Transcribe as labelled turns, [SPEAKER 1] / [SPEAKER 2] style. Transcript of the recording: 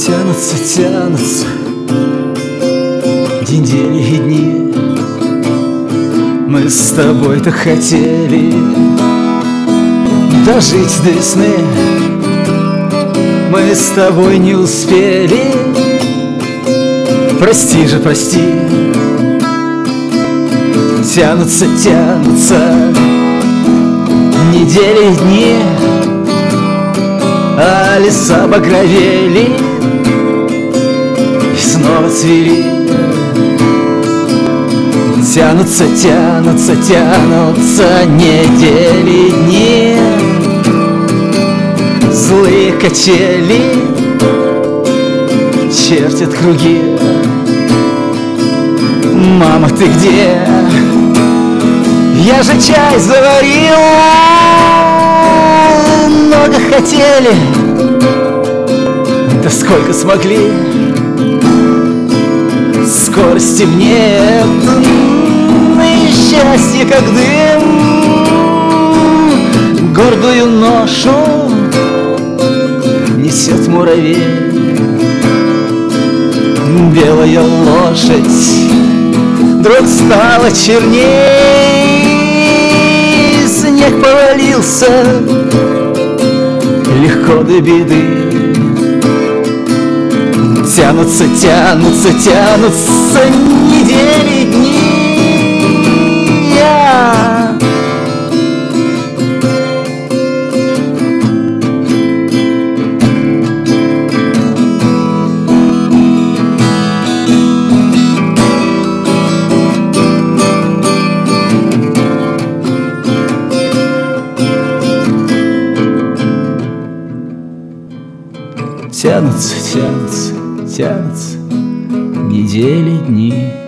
[SPEAKER 1] Тянутся, тянутся недели и дни. Мы с тобой-то хотели дожить до весны. Мы с тобой не успели. Прости же, прости. Тянутся, тянутся недели и дни, а леса багровели и снова цвели. Тянутся, тянутся, тянутся недели и дни, злые качели чертят круги. Мама, ты где? Я же чай заварил, много хотели, да сколько смогли. Скоро стемнеет, и счастье как дым гордую ношу несет муравей. Белая лошадь вдруг стала черней, снег повалился легко до беды. Тянутся, тянутся, тянутся недели и дни. Тянутся, тянутся, тянутся недели, дни.